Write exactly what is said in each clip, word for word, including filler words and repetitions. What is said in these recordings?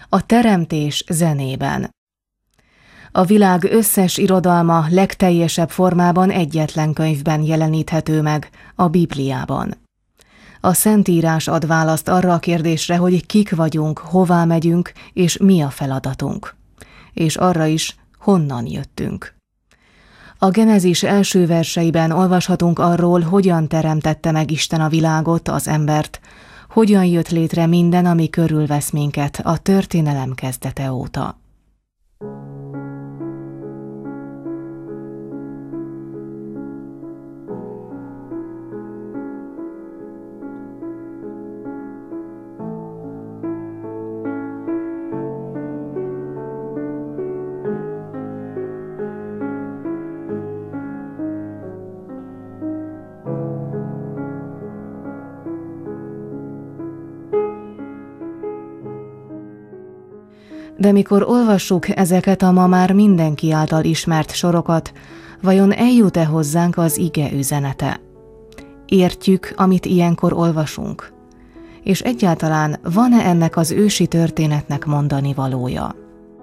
A teremtés zenében. A világ összes irodalma legteljesebb formában egyetlen könyvben jeleníthető meg, a Bibliában. A Szentírás ad választ arra a kérdésre, hogy kik vagyunk, hová megyünk, és mi a feladatunk. És arra is, honnan jöttünk. A Genezis első verseiben olvashatunk arról, hogyan teremtette meg Isten a világot, az embert, hogyan jött létre minden, ami körülvesz minket a történelem kezdete óta. De mikor olvassuk ezeket a ma már mindenki által ismert sorokat, vajon eljut-e hozzánk az ige üzenete? Értjük, amit ilyenkor olvasunk? És egyáltalán van-e ennek az ősi történetnek mondani valója?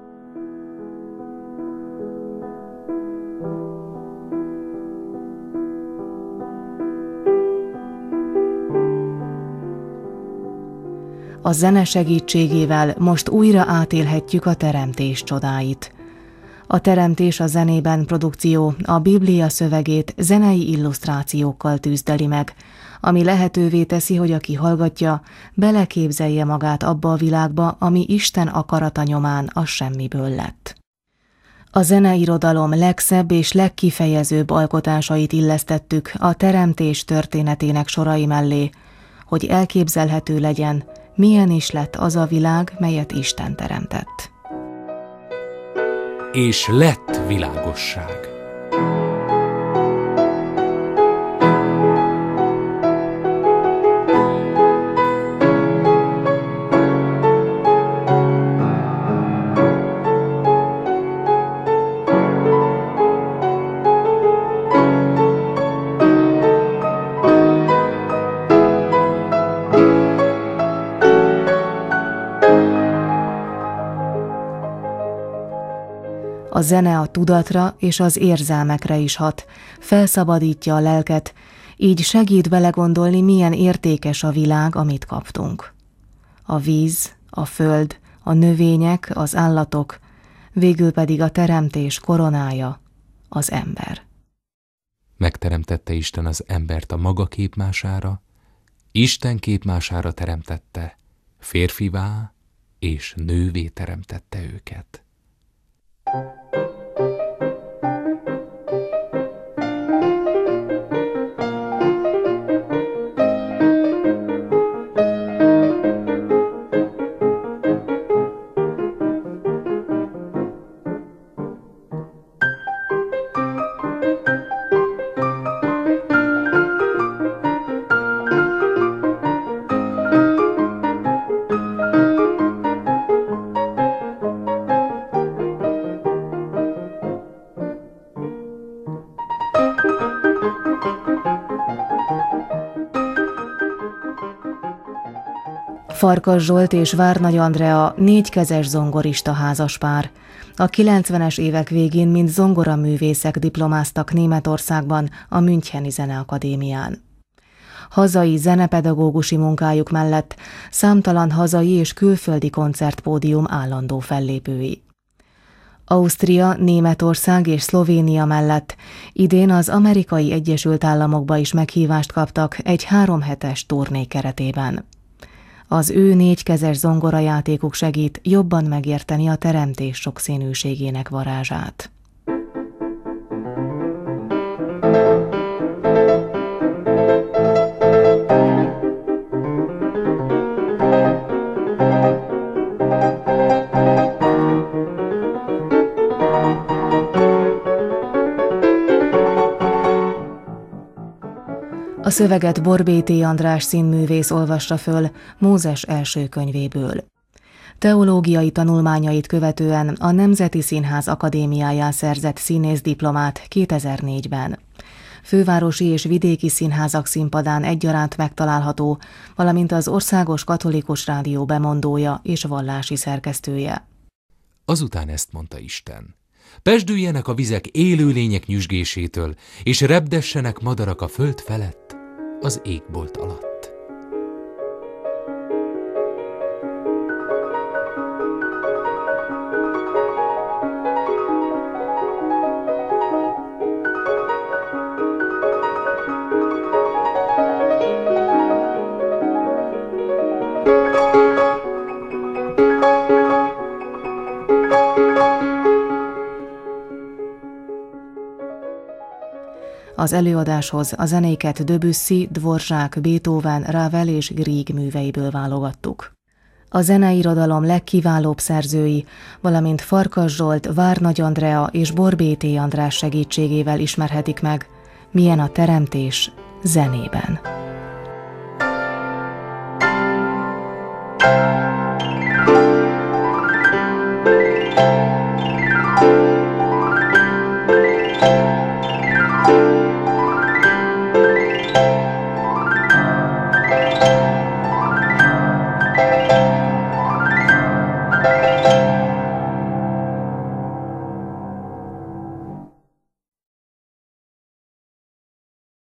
A zene segítségével most újra átélhetjük a teremtés csodáit. A Teremtés a zenében produkció a Biblia szövegét zenei illusztrációkkal tűzdeli meg, ami lehetővé teszi, hogy aki hallgatja, beleképzelje magát abba a világba, ami Isten akarata nyomán a semmiből lett. A zeneirodalom legszebb és legkifejezőbb alkotásait illesztettük a teremtés történetének sorai mellé, hogy elképzelhető legyen, milyen is lett az a világ, melyet Isten teremtett. És lett világosság. A zene a tudatra és az érzelmekre is hat, felszabadítja a lelket, így segít belegondolni, milyen értékes a világ, amit kaptunk. A víz, a föld, a növények, az állatok, végül pedig a teremtés koronája, az ember. Megteremtette Isten az embert a maga képmására, Isten képmására teremtette, férfivá és nővé teremtette őket. Farkas Zsolt és Várnagy Andrea négykezes zongorista házaspár. A kilencvenes évek végén mint zongoraművészek diplomáztak Németországban a Müncheni Zeneakadémián. Hazai zenepedagógusi munkájuk mellett számtalan hazai és külföldi koncertpódium állandó fellépői. Ausztria, Németország és Szlovénia mellett idén az Amerikai Egyesült Államokba is meghívást kaptak egy háromhetes turné keretében. Az ő négykezes zongorajátékuk segít jobban megérteni a teremtés sokszínűségének varázsát. A szöveget Borbéty András színművész olvassa föl Mózes első könyvéből. Teológiai tanulmányait követően a Nemzeti Színház Akadémiáján szerzett színészdiplomát kétezer-négyben. fővárosi és vidéki színházak színpadán egyaránt megtalálható, valamint az Országos Katolikus Rádió bemondója és vallási szerkesztője. Azután ezt mondta Isten: pesdüljenek a vizek élőlények nyüzsgésétől, és repdessenek madarak a föld felett, az égbolt alatt. Az előadáshoz a zenéket Debussy, Dvorak, Beethoven, Ravel és Grieg műveiből válogattuk. A zeneirodalom legkiválóbb szerzői, valamint Farkas Zsolt, Várnagy Andrea és Borbéty András segítségével ismerhetik meg, milyen a teremtés zenében. Thank you.